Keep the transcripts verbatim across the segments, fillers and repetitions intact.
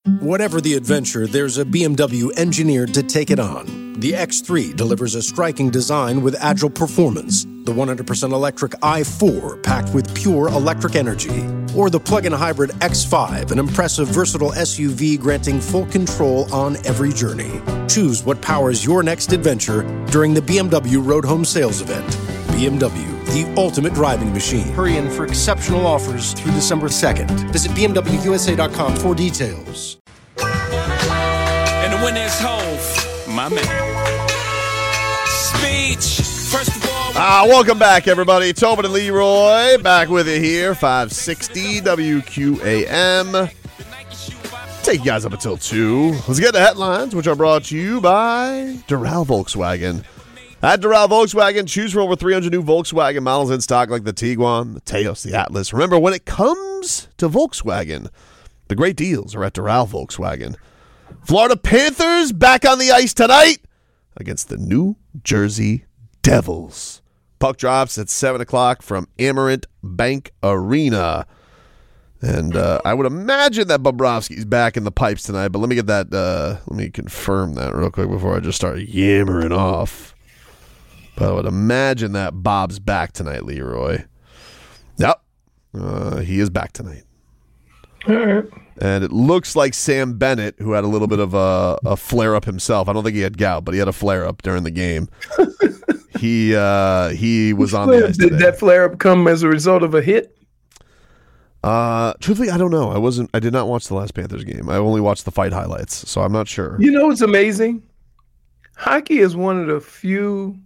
Whatever the adventure, there's a B M W engineered to take it on. The X three delivers a striking design with agile performance. The one hundred percent electric i four packed with pure electric energy. Or the plug-in hybrid X five, an impressive versatile S U V granting full control on every journey. Choose what powers your next adventure during the B M W Road Home Sales Event. B M W, the ultimate driving machine. Hurry in for exceptional offers through December second. Visit B M W U S A dot com for details. And the winner is Hove, my man. Speech. First of all, Ah, welcome back, everybody. Tobin and Leroy back with you here, five sixty W Q A M. Take you guys up until two. Let's get the headlines, which are brought to you by Doral Volkswagen. At Doral Volkswagen, choose from over three hundred new Volkswagen models in stock like the Tiguan, the Taos, the Atlas. Remember, when it comes to Volkswagen, the great deals are at Doral Volkswagen. Florida Panthers back on the ice tonight against the New Jersey Devils. Puck drops at seven o'clock from Amerant Bank Arena. And uh, I would imagine that Bobrovsky's back in the pipes tonight, but let me get that, uh, let me confirm that real quick before I just start yammering off. But I would imagine that Bob's back tonight, Leroy. Yep. Uh, he is back tonight. All right. And it looks like Sam Bennett, who had a little bit of a, a flare-up himself. I don't think he had gout, but he had a flare-up during the game. he uh, he was on the ice Did today. that flare-up come as a result of a hit? Uh, truthfully, I don't know. I wasn't. I did not watch the last Panthers game. I only watched the fight highlights, so I'm not sure. You know what's amazing? Hockey is one of the few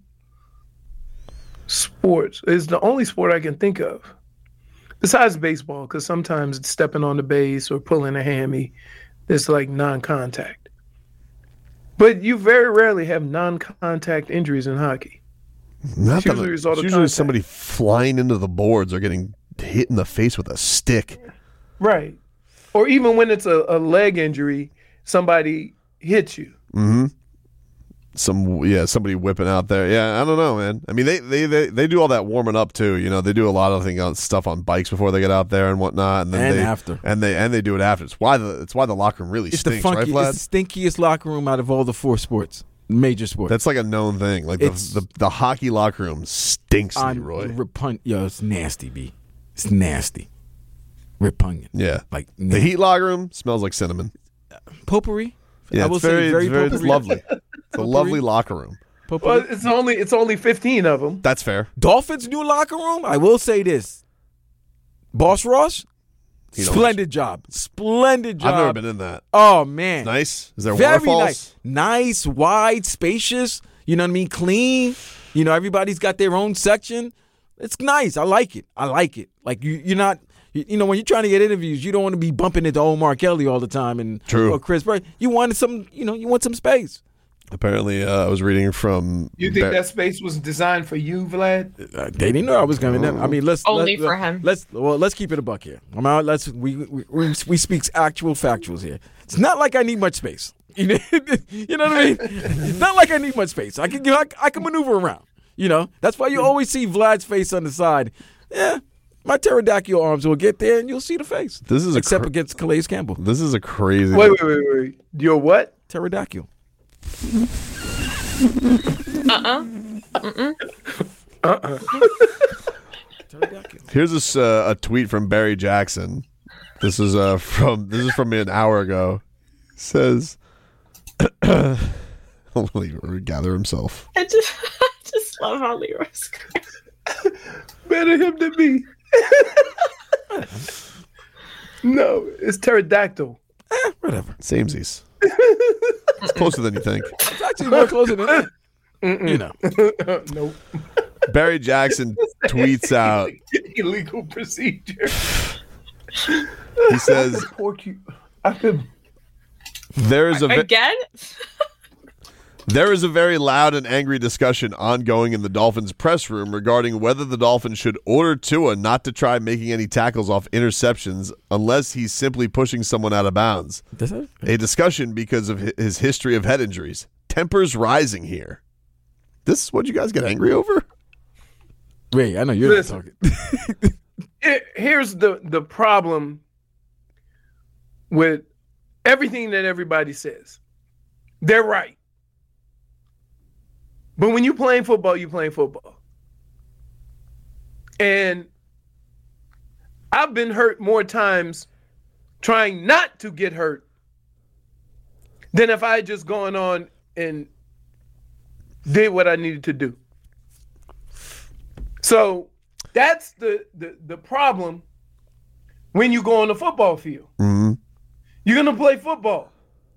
sports. It's the only sport I can think of, besides baseball, because sometimes it's stepping on the base or pulling a hammy. It's like non-contact. But you very rarely have non-contact injuries in hockey. Not It's that usually a it's result of usually contact. somebody flying into the boards or getting hit in the face with a stick. Right. Or even when it's a, a leg injury, somebody hits you. Mm-hmm. Some yeah, somebody whipping out there. Yeah, I don't know, man. I mean, they they they, they do all that warming up too. You know, they do a lot of thing on stuff on bikes before they get out there and whatnot, and then And they, after. and they and they do it after. It's why the it's why the locker room really It's stinks, the funky, right, Vlad? it's the stinkiest locker room out of all the four sports, major sports. That's like a known thing. Like the, It's- the the hockey locker room stinks, On Leroy. repun- Yo, it's nasty, B. It's nasty. Repugnant. Yeah, Like the nasty. Heat locker room smells like cinnamon. Potpourri. Yeah, I will it's very, say very, it's, very it's potpourri. lovely. It's a lovely locker room. Potpourri. Well, it's only it's only fifteen of them. That's fair. Dolphins' new locker room. I will say this. Boss Ross, He knows. splendid job. Splendid job. I've never been in that. Oh man, Nice. Is there very waterfalls? nice, nice, wide, spacious. You know what I mean? Clean. You know, everybody's got their own section. It's nice. I like it. I like it. Like you, you're not. You, you know, when you're trying to get interviews, you don't want to be bumping into Omar Kelly all the time and True. or Chris Bird. You want some. You know, you want some space. Apparently, uh, I was reading from. You think Bar- that space was designed for you, Vlad? Uh, they didn't know I was coming. in. I mean, let's Only let's, for him. Let's well, let's keep it a buck here. I'm out. Let's we we we, we speak actual factuals here. It's not like I need much space. You know, you know what I mean? It's not like I need much space. I can I, I can maneuver around. You know, that's why you always see Vlad's face on the side. Yeah, my pterodactyl arms will get there, and you'll see the face. This is a except cr- against Calais Campbell. This is a crazy. Wait, wait, wait, wait. You're what? Pterodactyl. Uh-uh. Pterodactyl. Here's this, uh, a tweet from Barry Jackson. This is uh, from this is from me an hour ago. It says, "I'll gather himself." I just, I just love how Leroy's crying. Better him than me. No, it's pterodactyl. Eh, whatever. Samesies. It's closer than you think. It's actually more closer than that. You know. Nope. Barry Jackson tweets out. Illegal procedure. He says, Pork you. I could. "There is a ve- Again? there is a very loud and angry discussion ongoing in the Dolphins press room regarding whether the Dolphins should order Tua not to try making any tackles off interceptions unless he's simply pushing someone out of bounds. Does it? A discussion because of hi- his history of head injuries. Tempers rising here." This is what you guys get angry over? Wait, I know you're Listen. talking. It, here's the the problem with everything that everybody says. They're right. But when you're playing football, you're playing football. And I've been hurt more times trying not to get hurt than if I had just gone on and did what I needed to do. So that's the the, the problem when you go on the football field. Mm-hmm. You're going to play football.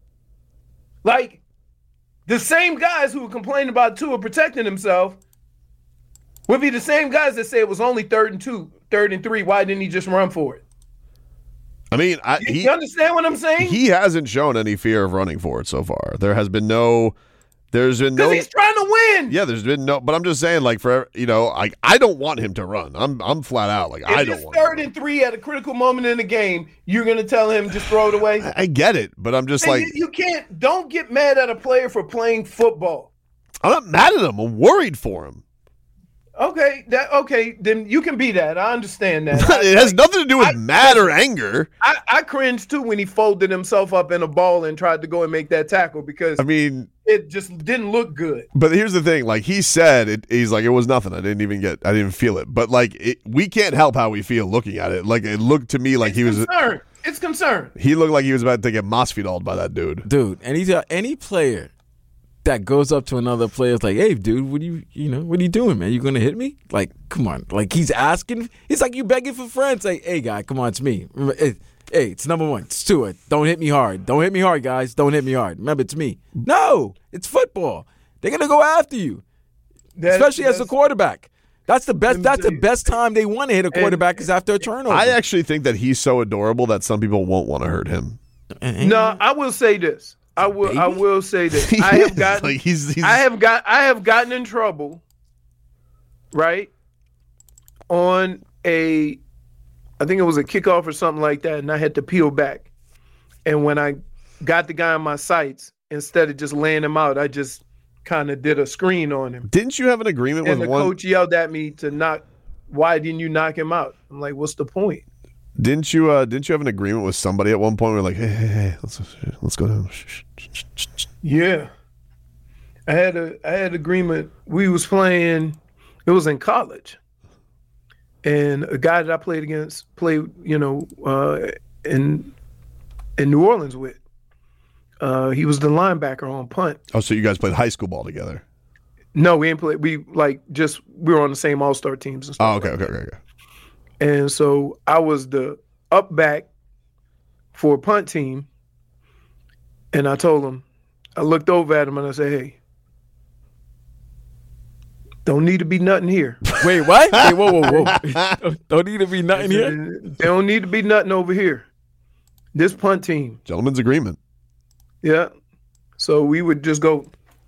Like, the same guys who were complaining about Tua protecting himself would be the same guys that say it was only third and two, third and three. Why didn't he just run for it? I mean, I, You, he you understand what I'm saying? he hasn't shown any fear of running for it so far. There has been no. There's been Because no. he's trying to win. Yeah, there's been no. But I'm just saying, like for you know, like I don't want him to run. I'm I'm flat out like If I it's don't want. him third to and three at a critical moment in the game, you're going to tell him just throw it away? run. I, I get it, but I'm just And like you, you can't. Don't get mad at a player for playing football. I'm not mad at him. I'm worried for him. Okay, that okay. Then you can be that. I understand that. It has I, nothing to do with I- mad or anger. I, I cringed too when he folded himself up in a ball and tried to go and make that tackle because I mean, it just didn't look good. but here's the thing. Like he said, it, he's like it was nothing. I didn't even get. I didn't feel it. But like it, we can't help how we feel looking at it. Like it looked to me like It's he was. concern. It's concern. He looked like he was about to get Masvidal'd by that dude. Dude, any any player that goes up to another player is like, "Hey, dude, what are you, you know, what are you doing, man? You gonna hit me?" Like, come on, like he's asking. He's like, you begging for friends. Like, hey, guy, come on, it's me. Remember, it, hey, it's number one. It's Tua. Don't hit me hard. Don't hit me hard, guys. Don't hit me hard. Remember, it's me. No, it's football. They're gonna go after you, That- especially as a that's- quarterback. That's the best. Let me That's tell the you. best time they want to hit a quarterback is after a turnover. I actually think that he's so adorable that some people won't want to hurt him. No, I will say this. I will. I Baby? will say this. He I have is. gotten. Like, he's- he's- I have got. I have gotten in trouble. Right. On a, I think it was a kickoff or something like that, and I had to peel back. And when I got the guy in my sights, instead of just laying him out, I just kind of did a screen on him. Didn't you have an agreement And with the one? coach yelled at me to knock. Why didn't you knock him out? I'm like, what's the point? Didn't you? Uh, didn't you have an agreement with somebody at one point? Where like, hey, hey, hey, let's let's go down. Yeah, I had a I had agreement. We was playing. It was in college, and a guy that I played against played, you know, uh, in in New Orleans with. Uh, he was the linebacker on punt. Oh, so you guys played high school ball together? No, we ain't play. We like just we were on the same All Star teams and stuff. Oh, okay, like okay, that. okay, okay. And so I was the up back for a punt team. And I told him, I looked over at him and I said, hey, don't need to be nothing here. Wait, what? Wait, whoa, whoa, whoa! don't, don't need to be nothing here. They don't need to be nothing over here. This punt team. Gentleman's agreement. Yeah. So we would just go,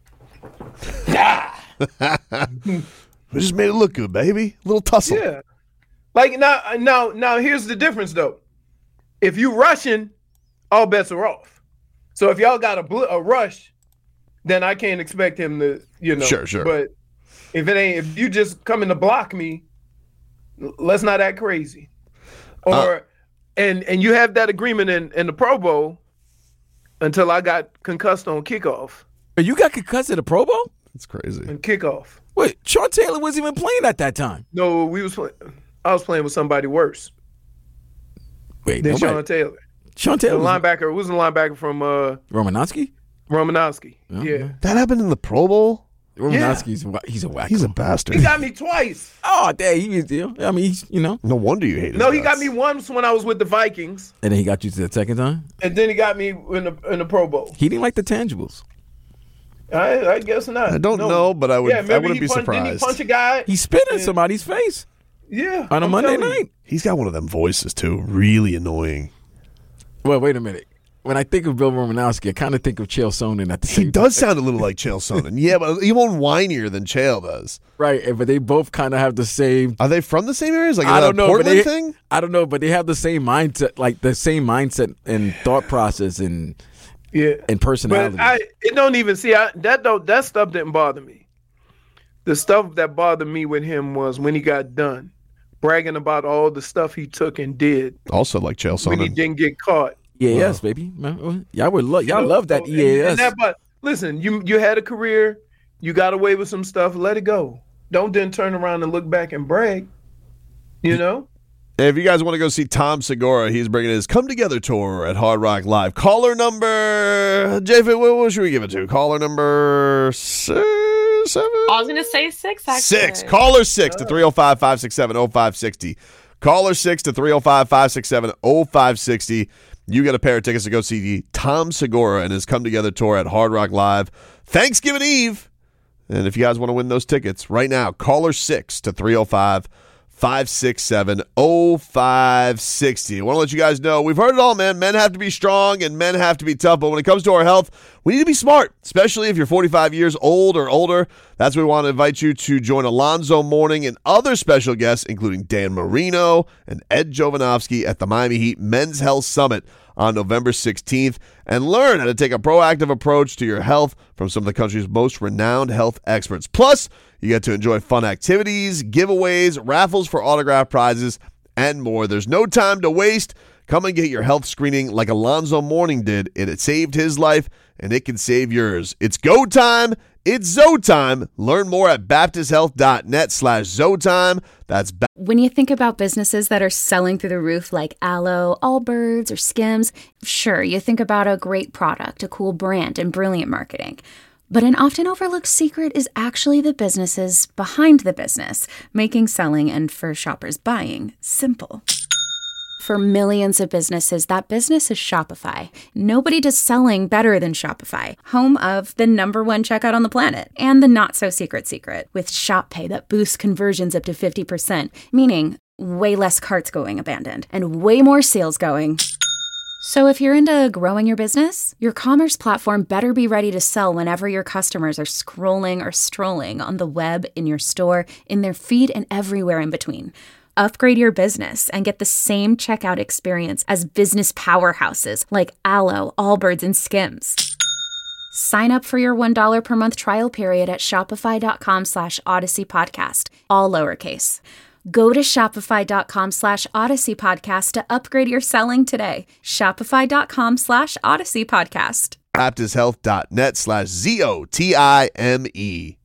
We just made it look good, baby. A little tussle. yeah. Like now, now, now here's the difference though. If you rushing, all bets are off. So if y'all got a bl- a rush, then I can't expect him to, you know. Sure, sure. But if it ain't, if you just coming to block me, l- let's not act crazy. Or Uh, and and you have that agreement in in the Pro Bowl until I got concussed on kickoff But you got concussed at the Pro Bowl? It's crazy. and kickoff. Wait, Sean Taylor wasn't even playing at that time. No, we was play- I was playing with somebody worse Wait, than nobody, Sean Taylor. Sean The Taylor was linebacker was the linebacker from uh, Romanowski? Romanowski. Yeah. Yeah. That happened in the Pro Bowl? Romanowski's wa- he's a whack. He's a bastard. He got me twice. Oh, dang, he was, you know, I mean, he's, you know. No wonder you hate his No, he got guts. me once when I was with the Vikings, And then he got you to the second time? and then he got me in the in the Pro Bowl. He didn't like the tangibles. I, I guess not. I don't No. know, but I would. Yeah, I remember wouldn't he be punched, Didn't he surprised. punch a guy? He spit in Yeah. somebody's face Yeah. on a I'm Monday telling you. night. He's got one of them voices too. Really annoying. Well, wait a minute. When I think of Bill Romanowski, I kind of think of Chael Sonnen at the He same time. does sound a little like Chael Sonnen. Yeah, but even whinier than Chael does. Right, and- but they both kind of have the same. Are they from the same areas? Like is I that don't a know, but Portland they, thing? I don't know, but they have the same mindset, like the same mindset and thought process and Yeah. and personality. But I, it don't even see I, that. Don't that stuff didn't bother me. The stuff that bothered me with him was when he got done bragging about all the stuff he took and did Also like Chael when he Sonnen. didn't get caught. E A S, baby. Man, y'all would love y'all love that So, E A S. And, and that, but listen, you you had a career, you got away with some stuff. Let it go. Don't then turn around and look back and brag. You know. And if you guys want to go see Tom Segura, he's bringing his Come Together tour at Hard Rock Live. Caller number, J F, what, what should we give it to? Caller number six, seven? I was going to say six, actually. Six. Caller six to three oh five, five six seven, oh five six oh. Caller six to three oh five, five six seven, oh five six oh. You get a pair of tickets to go see Tom Segura and his Come Together tour at Hard Rock Live Thanksgiving Eve. And if you guys want to win those tickets right now, caller six to three oh five, five six seven, oh five six oh. I want to let you guys know, we've heard it all, man. Men have to be strong and men have to be tough. But when it comes to our health, we need to be smart, especially if you're forty-five years old or older. That's why we want to invite you to join Alonzo Mourning and other special guests, including Dan Marino and Ed Jovanovski at the Miami Heat Men's Health Summit on November sixteenth, and learn how to take a proactive approach to your health from some of the country's most renowned health experts. Plus, you get to enjoy fun activities, giveaways, raffles for autograph prizes, and more. There's no time to waste. Come and get your health screening like Alonzo Mourning did. It, it saved his life, and it can save yours. It's go time. It's Zoe time. Learn more at baptisthealth.net slash Zoe time. That's ba- When you think about businesses that are selling through the roof like Aloe, Allbirds, or Skims, sure, you think about a great product, a cool brand, and brilliant marketing. But an often overlooked secret is actually the businesses behind the business, making selling and, for shoppers, buying simple. For millions of businesses, that business is Shopify. Nobody does selling better than Shopify, home of the number one checkout on the planet, and the not-so-secret secret, with Shop Pay that boosts conversions up to fifty percent, meaning way less carts going abandoned, and way more sales going. So if you're into growing your business, your commerce platform better be ready to sell whenever your customers are scrolling or strolling on the web, in your store, in their feed, and everywhere in between. Upgrade your business and get the same checkout experience as business powerhouses like Aloe, Allbirds, and Skims. Sign up for your one dollar per month trial period at shopify.com slash Odyssey Podcast, all lowercase. Go to shopify.com slash Odyssey Podcast to upgrade your selling today. Shopify.com slash Odyssey Podcast. baptisthealth.net slash Z O T I M E.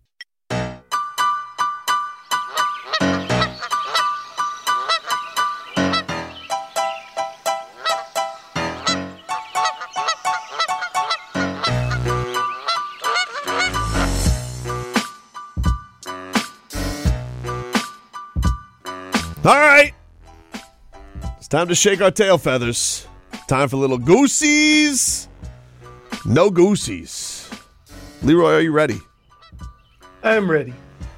All right. It's time to shake our tail feathers. Time for little goosies. No goosies. Leroy, are you ready? I am ready.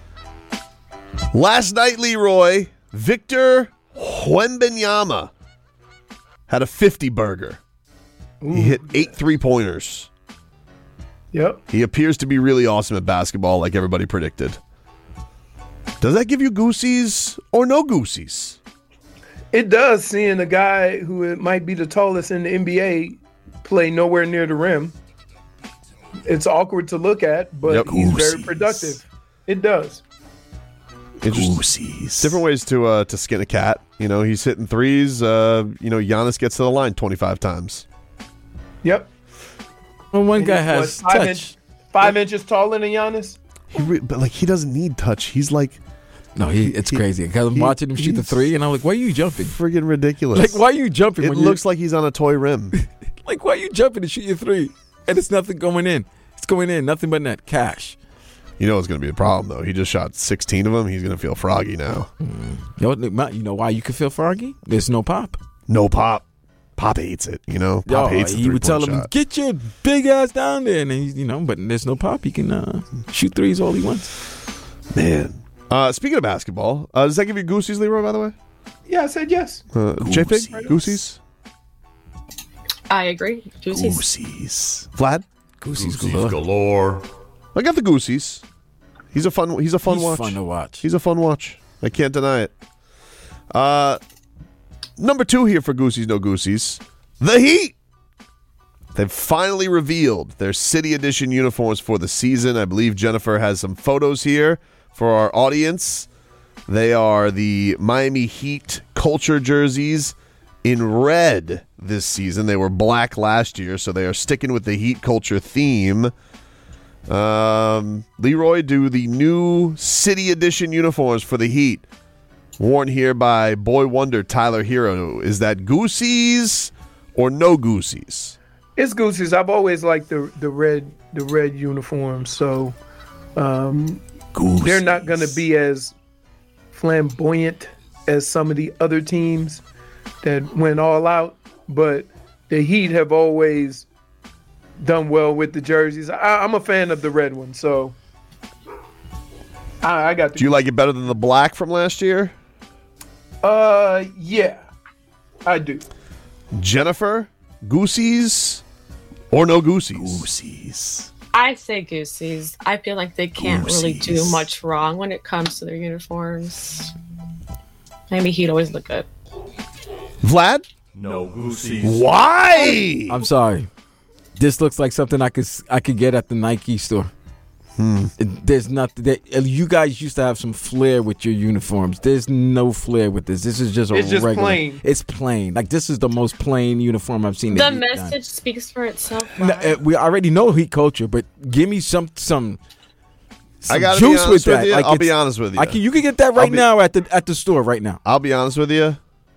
Last night, Leroy, Victor Wembanyama had a fifty burger. Ooh, He hit eight three-pointers. Yep. He appears to be really awesome at basketball like everybody predicted. Does that give you goosies or no goosies? It does, seeing a guy who might be the tallest in the N B A play nowhere near the rim. It's awkward to look at, but Yep. he's very Goosies. productive. It does. Goosies. Different ways to uh, to skin a cat. You know, he's hitting threes. Uh, you know, Giannis gets to the line twenty-five times. Yep. Well, one And guy he's, has what, five touch. Inch, five inches taller than Giannis? He re- but like he doesn't need touch. He's like No, he, it's He- crazy. Because I'm he- watching him shoot the he's- three, and I'm like, why are you jumping? friggin' ridiculous. Like, why are you jumping? It when looks you're, like he's on a toy rim. like, why are you jumping to shoot your three? And it's nothing going in. It's going in, nothing but net. Cash. You know what's going to be a problem, though? He just shot sixteen of them. He's going to feel froggy now. You know, you know why you can feel froggy? There's no pop. No pop. Pop hates it, you know? Pop Yo, hates the he would tell three-point him, shot. get your big ass down there. And, he's, you know, but there's no pop. He can uh, shoot threes all he wants. Man. Uh, speaking of basketball, uh, does that give you goosies, Leroy, by the way? Yeah, I said yes. Uh, J-Fig? Goosies? I agree. Juicy's Goosies. Vlad? Goosey's Goosies galore. galore. I got the goosies. He's a fun. He's a fun He's watch. fun to watch. He's a fun watch. I can't deny it. Uh, number two here for Goosies No Goosies, the Heat. They've finally revealed their City Edition uniforms for the season. I believe Jennifer has some photos here for our audience. They are the Miami Heat culture jerseys in red this season. They were black last year, so they are sticking with the Heat culture theme. Um, Leroy, do the new City Edition uniforms for the Heat, worn here by boy wonder Tyler Hero. Is that Goosey's or no Goosey's? It's Goosey's. I've always liked the the red the red uniforms, so um, they're not going to be as flamboyant as some of the other teams that went all out. But the Heat have always done well with the jerseys. I, I'm a fan of the red one, so I, I got. The Do you like it better than the black from last year? Uh, yeah, I do. Jennifer, Goosey's or no Goosey's? Goosey's. I say Goosey's. I feel like they can't really do Goosey's. much wrong when it comes to their uniforms. Maybe he'd always look good. Vlad? No Goosey's. Why? I'm sorry. This looks like something I could I could get at the Nike store. Hmm. It- There's nothing. That, you guys used to have some flair with your uniforms. There's no flair with this. This is just a It's just regular. plain. It's plain. Like this is the most plain uniform I've seen. The that Heat message done. speaks for itself. No, Vlad. uh, we already know Heat culture, but give me some some. some I gotta be juice honest with with that. you. Like I'll be it's- honest with you. I can, you can get that right be- now at the at the store right now. I'll be honest with you.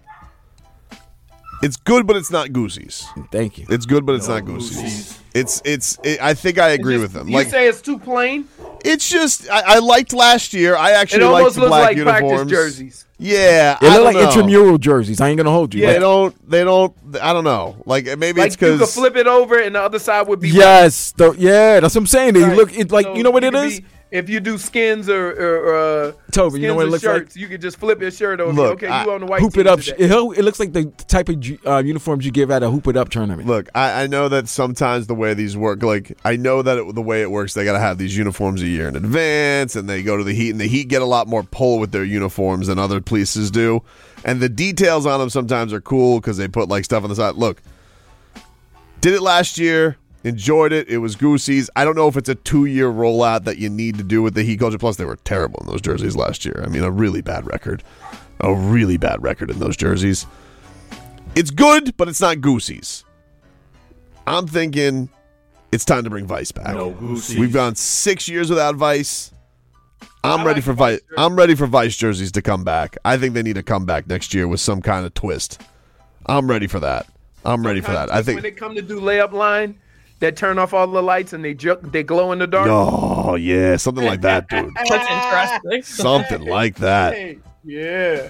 It's good, but it's not Goosey's. Thank you. It's good, but it's No not Goosey's. Goosey's. It's it's. It, I think I agree Just- with them. You Like say it's too plain? it's just. I, I liked last year. I It actually liked almost the looks black like uniforms. practice jerseys. Yeah, They I look don't like know. intramural jerseys. I ain't gonna hold you. They Like, don't. They don't. I don't know. Like maybe Like it's you could because. flip it over and the other side would be yes, the, yeah, that's what I'm saying. They Right. look it like So you know what it could is. be- if you do skins or, or uh, Toby, you know skins what it or looks shirts, you could just flip your shirt over. Look, okay, I- you on the white Hoop team it up. today. It, it looks like the type of ju- uh, uniforms you give at a hoop it up tournament. Look, I, I know that sometimes the way these work, like I know that it, the way it works, they got to have these uniforms a year in advance, and they go to the Heat, and the Heat get a lot more pull with their uniforms than other places do, and the details on them sometimes are cool because they put like stuff on the side. Look, did it last year, enjoyed it. It was Goosey's. I don't know if it's a two-year rollout that you need to do with the Heat culture. Plus, they were terrible in those jerseys last year. I mean, a really bad record, a really bad record in those jerseys. It's good, but it's not Goosey's. I'm thinking it's time to bring Vice back. No Goosey's. We've gone six years without Vice. I'm I ready like for Vice Vice. jerseys. I'm ready for Vice jerseys to come back. I think they need to come back next year with some kind of twist. I'm ready for that. I'm ready for that. I when think. they come to do layup line, that turn off all the lights and they ju- they glow in the dark. Oh yeah, something like that, dude. That's interesting. Something like that. Hey, yeah.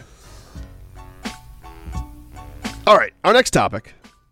All right, our next topic.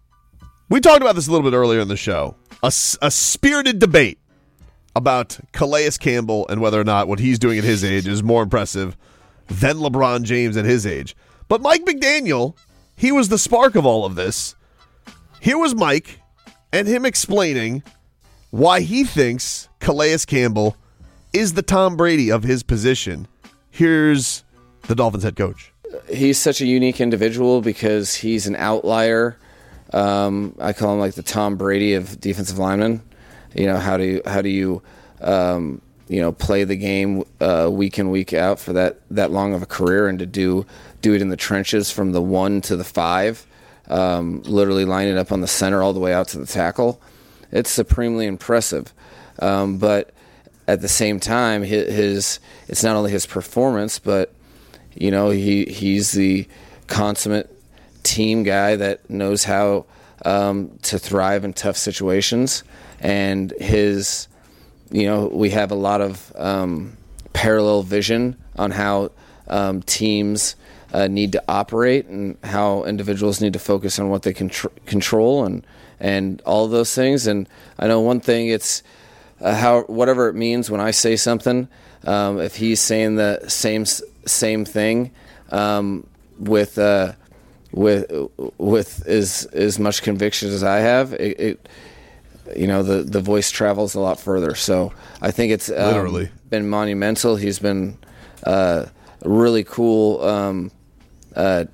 We talked about this a little bit earlier in the show. A, s- a spirited debate about Calais Campbell and whether or not what he's doing at his age is more impressive than LeBron James at his age. But Mike McDaniel, he was the spark of all of this. Here was Mike and him explaining why he thinks Calais Campbell is the Tom Brady of his position. Here's the Dolphins head coach. He's such a unique individual because he's an outlier. Um, I call him like the Tom Brady of defensive linemen. You know, how do you, how do you, um, you know, play the game uh, week in, week out for that, that long of a career, and to do do it in the trenches from the one to the five, um, literally lining up on the center all the way out to the tackle. It's supremely impressive. Um, but at the same time, his, his it's not only his performance, but you know, he he's the consummate team guy that knows how um, to thrive in tough situations. And his, you know, we have a lot of um, parallel vision on how um, teams uh, need to operate and how individuals need to focus on what they can tr- control and and all of those things. And I know one thing, it's uh, how whatever it means when I say something, um, if he's saying the same same thing um, with uh, with with as as much conviction as I have, it, it you know the the voice travels a lot further. So I think it's um, Literally. been monumental. He's been uh, a really cool um, uh,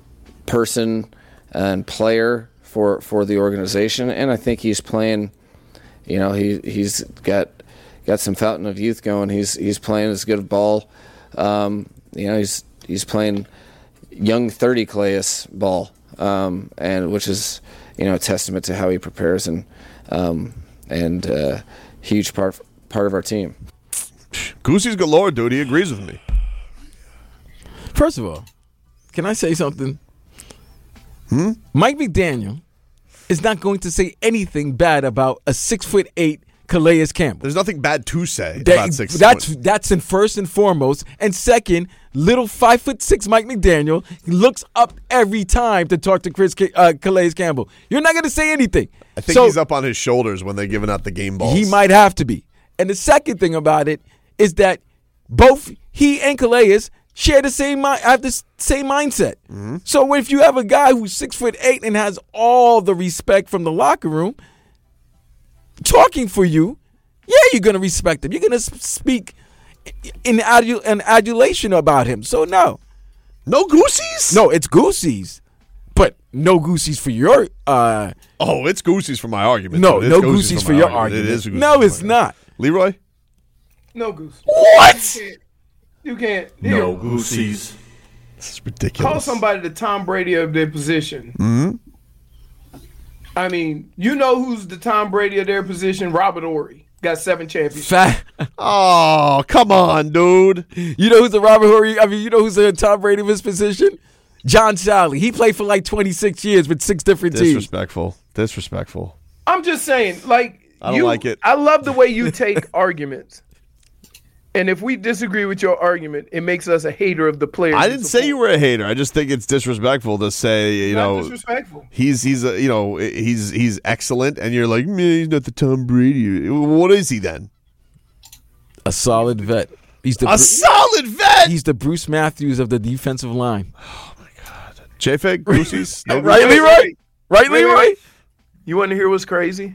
person and player for for the organization, and I think he's playing. You know, he he's got got some fountain of youth going. He's he's playing as good a ball. Um, you know, he's he's playing young thirty Calais ball, um, and which is you know a testament to how he prepares and um, and uh, huge part part of our team. Goosey's galore, dude. He agrees with me. First of all, can I say something? Hmm? Mike McDaniel is not going to say anything bad about a six foot eight Calais Campbell. There's nothing bad to say That- about six that's foot. that's in first and foremost, and second, little five foot six Mike McDaniel looks up every time to talk to Chris Ca- uh, Calais Campbell. You're not going to say anything. I think So, he's up on his shoulders when they're giving out the game balls. He might have to be. And the second thing about it is that both he and Calais share the same mi- have the s- same mindset. Mm-hmm. So if you have a guy who's six foot eight and has all the respect from the locker room talking for you, yeah, you're gonna respect him. You're gonna s- speak in adu- in adulation about him. So no, No Goosies? no, it's Goosey's, but no Goosey's for your. Uh, Oh, it's Goosey's for my argument. no, dude. no It's Goosey's for my your argument. argument. It is Goosey's no, for it's my not. Leroy? No goose. What? You can't. No Here, Goosies. This is ridiculous. call somebody the Tom Brady of their position. Mm-hmm. I mean, you know who's the Tom Brady of their position? Robert Horry. Got seven championships. Fat. Oh, come on, dude. You know who's the Robert Horry? I mean, you know who's the Tom Brady of his position? John Sally. He played for like twenty-six years with six different teams. Disrespectful. Disrespectful. I'm just saying, like, I don't you, like it. I love the way you take arguments. And if we disagree with your argument, it makes us a hater of the players. I we didn't say you support. were a hater. I just think it's disrespectful to say, you Not know, disrespectful. he's he's a, you know he's he's excellent, and you're like, man, he's not the Tom Brady. What is he then? A solid vet. He's the A Bru- solid vet. he's the Bruce Matthews of the defensive line. J-Fig, Goosey's, no Right, Goosies? Leroy? Right, Wait, wait, Leroy? wait. You want to hear what's crazy?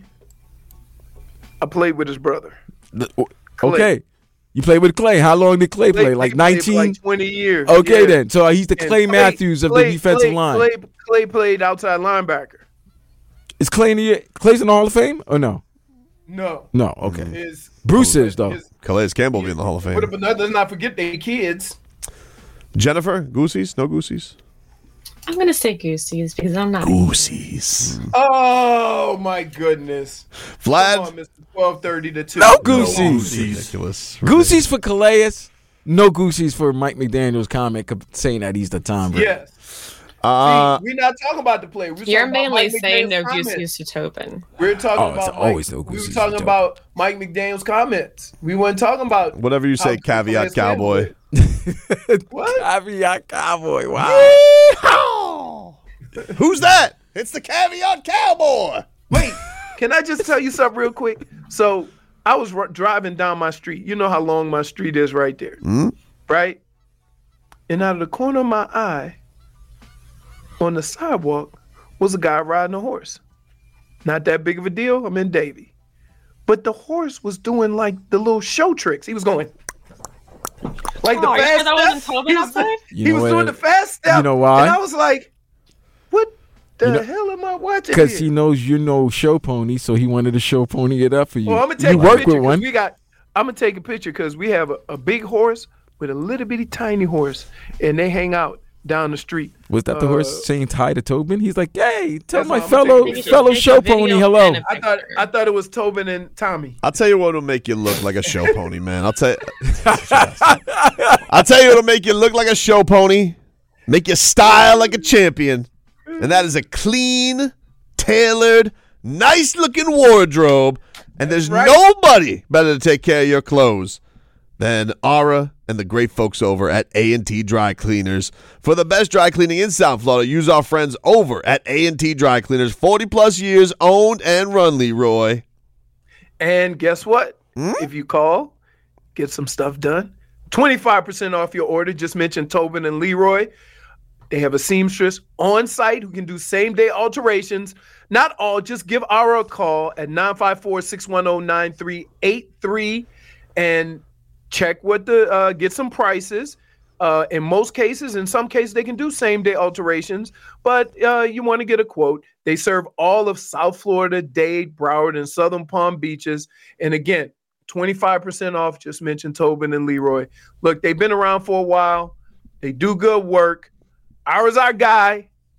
I played with his brother. The- okay. You played with Clay. How long did Clay play? Like Clay played for nineteen? like twenty years. Okay, Yeah. then. So he's the And Clay Matthews of Clay- the defensive Clay- line. Clay, Clay played outside linebacker. Is Clay in the Clay's in the Hall of Fame or no? No. No. Okay. His, Bruce is though. his, Calais Campbell be in the Hall of Fame. but, but let's not forget their kids. Jennifer, Goosey's, no Goosey's. I'm gonna say Goosey's because I'm not. Goosey's. Oh my goodness. Vlad. Come on, Mister twelve thirty to two. No Goosey's. Goosies. Ridiculous. Goosey's for Calais. No Goosey's for Mike McDaniel's comment saying that he's the Tom Brady. Yes. Uh, See, we're not talking about the play. We're You're talking about mainly Mike saying no McDaniel's comments. Goosey's to Tobin. We're talking Oh, it's about always Mike, no We were Goosey's talking to Tobin. about Mike McDaniel's comments. We weren't talking about whatever you say, how caveat Calais cowboy. Campbell- What? Caveat Cowboy. Wow. Who's that? It's the caveat cowboy. Wait, can I just tell you something real quick? So I was r- driving down my street. You know how long my street is right there, Hmm? right? And out of the corner of my eye, on the sidewalk, was a guy riding a horse. Not that big of a deal. I'm in Davie. But the horse was doing like the little show tricks. He was going like the Oh, you fast sure that wasn't step. Tobin He was, outside? You he know was what? doing the fast step. You know why? And I was like, what the You know- hell am I watching Because here? he knows you're no show pony, so he wanted to show pony it up for you. Well, I'm gonna take you a work picture with 'cause one. we got. I'm gonna take a picture because we have a, a big horse with a little bitty tiny horse, and they hang out down the street. Was that the Uh, horse saying hi to Tobin? He's like, "Hey, tell That's my why I'm gonna fellow take a picture. fellow Take a show video pony and hello." a I thought picture. I thought it was Tobin and Tommy. I'll tell you what'll make you look like a show pony, man. I'll tell you. I'll tell you what'll make you look like a show pony, make you style like a champion, and that is a clean, tailored, nice-looking wardrobe. And there's right. nobody better to take care of your clothes than Ara and the great folks over at A and T Dry Cleaners. For the best dry cleaning in South Florida, use our friends over at A and T Dry Cleaners. forty plus years owned and run, Leroy. And guess what? Hmm? If you call, get some stuff done. twenty-five percent off your order. Just mention Tobin and Leroy. They have a seamstress on site who can do same day alterations. Not all, just give Ara a call at nine five four, six one zero, nine three eight three and check what the uh, get some prices. Uh, in most cases, in some cases, they can do same day alterations, but uh, you want to get a quote. They serve all of South Florida, Dade, Broward, and Southern Palm Beaches. And again, twenty-five percent off. Just mention Tobin and Leroy. Look, they've been around for a while. They do good work. Ara's our guy.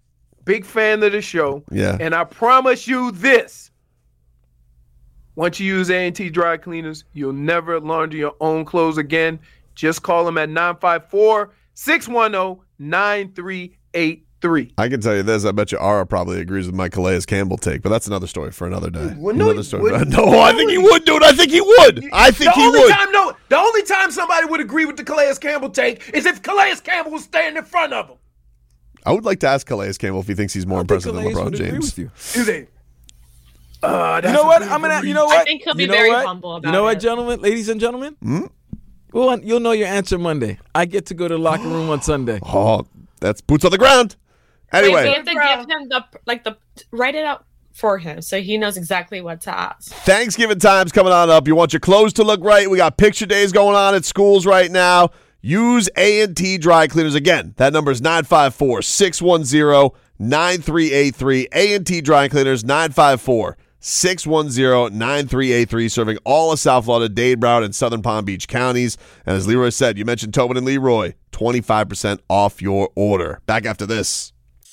big fan of the show. Yeah. And I promise you this. Once you use A and T Dry Cleaners, you'll never launder your own clothes again. Just call them at nine five four, six one zero, nine three eight three. I can tell you this. I bet you Ara probably agrees with my Calais Campbell take, but that's another story for another day. Well, no, another he story. wouldn't. No, I think he would, dude. I think he would. I think the he only would. Time, no, the only time somebody would agree with the Calais Campbell take is if Calais Campbell was standing in front of him. I would like to ask Calais Campbell if he thinks he's more impressive than Calais LeBron would agree James. with you. Do they? Uh, that's You know a what? big I'm gonna. reach. You know what? I think he'll be you know very what? humble about You know what, it. gentlemen, ladies and gentlemen? Hmm? Well, you'll know your answer Monday. I get to go to the locker room on Sunday. Oh, that's boots on the ground. Wait, Anyway, we have to give him the like the write it out for him so he knows exactly what to ask. Thanksgiving time's coming on up. You want your clothes to look right. We got picture days going on at schools right now. Use A and T Dry Cleaners. Again, that number is nine five four, six one zero, nine three eight three. A and T Dry Cleaners, nine five four, six one zero, nine three eight three, serving all of South Florida, Dade, Broward, and Southern Palm Beach counties. And as Leroy said, you mentioned Tobin and Leroy, twenty-five percent off your order. Back after this.